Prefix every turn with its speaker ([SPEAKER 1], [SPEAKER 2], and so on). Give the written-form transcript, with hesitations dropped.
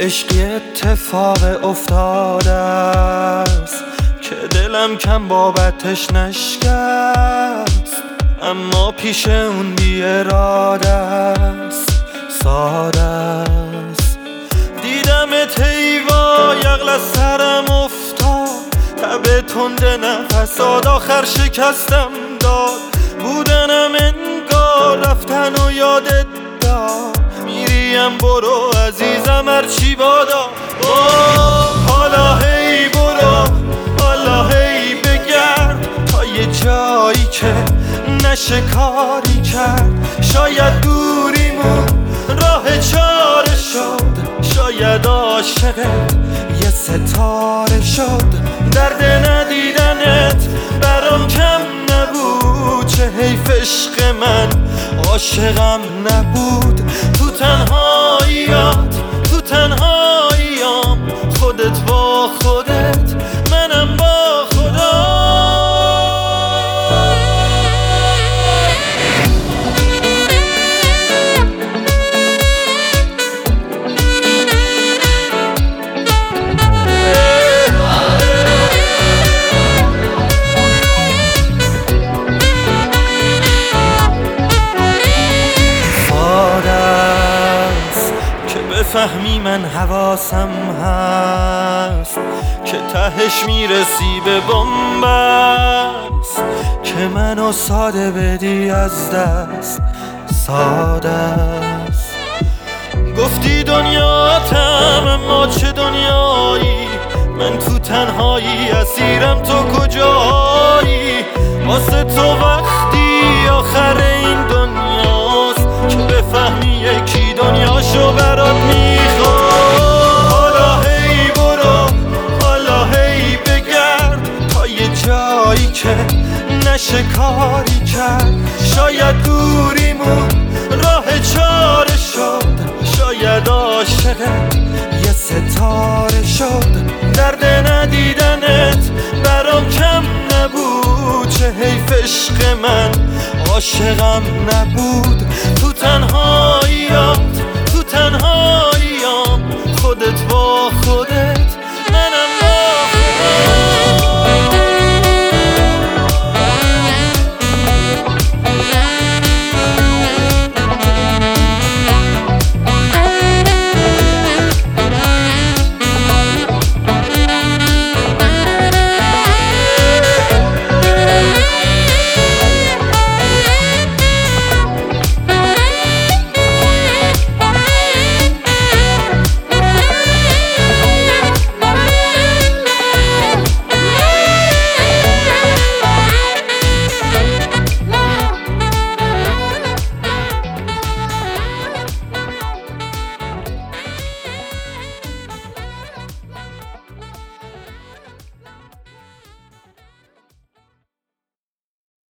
[SPEAKER 1] عشقی اتفاق افتاده است که دلم کم بابتش نشکست، اما پیش اون بی اراده است، ساده است. دیدمت ایوا یغل از سرم افتاد، تب تند نفسات آخر شکستم داد. بودنم انگار رفتن و یادت داد، میریم برو عزیزم هرچی بادا. حالا هی برو، حالا هی بگرد تا یه جایی که نشه کاری کرد. شاید دوریمون راه چاره شد، شاید عاشقت یه ستاره شد. درد ندیدنت برام کم نبود، چه حیف عشق من عاشقم نبود. تو تنهاییات، تو تنهاییام، خودت با خودت، منم با خدا. فهمی من حواسم هست که تهش میرسی به بنبست، که منو ساده بدی از دست، ساده است. گفتی دنیاتم اما چه دنیایی، من تو تنهایی اسیرم، تو کجایی؟ واسه تو وقتی آخر این دنیاست که بفهمی یکی دنیاشو برات میخواد. حالا هی برو، حالا هی بگرد تا یه جایی که نشه کاری کرد. شاید دوریمون راه چاره شد، شاید عاشقت یه ستاره شد. درد ندیدنت برام کم نبود، چه حیف عشق من عاشقم نبود. تو تنهاییات، تو تنهاییات